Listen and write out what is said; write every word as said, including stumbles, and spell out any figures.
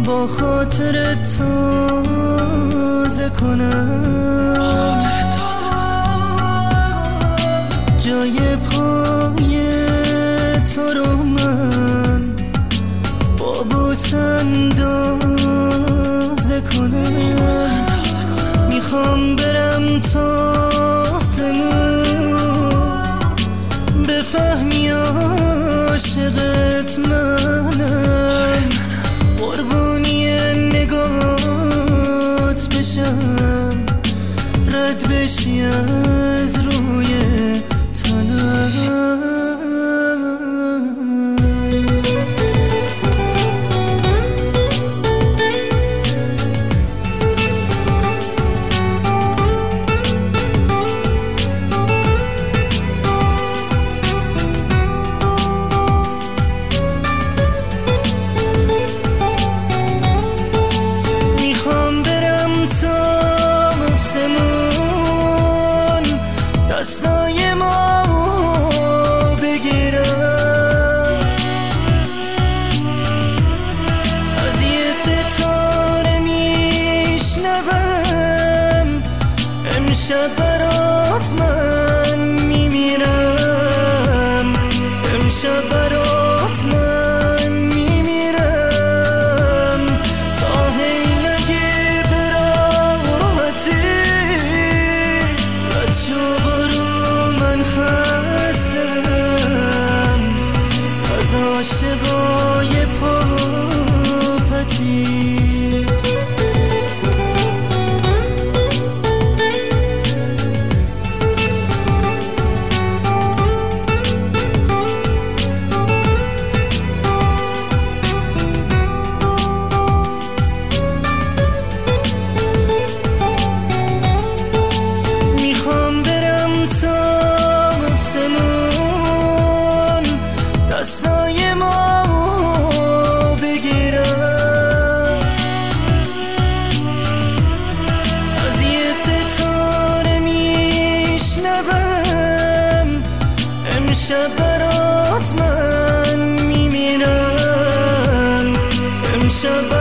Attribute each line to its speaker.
Speaker 1: با خاطر تازه کنم جای پای تو رو من با بوس اندازه کنم. میخوام برم تا سمون بفهمی عاشقت منم، قربونی نگات بشم، رد بشی از روی تنم. دستای ما بگیرم از یه ستاره میشنوم امشب برات من میمیرم، امشب برات من میمیرم تا هی نگی براحتی بچه از عاشقای پاپتی. میخوام برم تا سمون دستای ما بگیرم از یه ستاره میشنوم امشب برات من میمیرم، امشب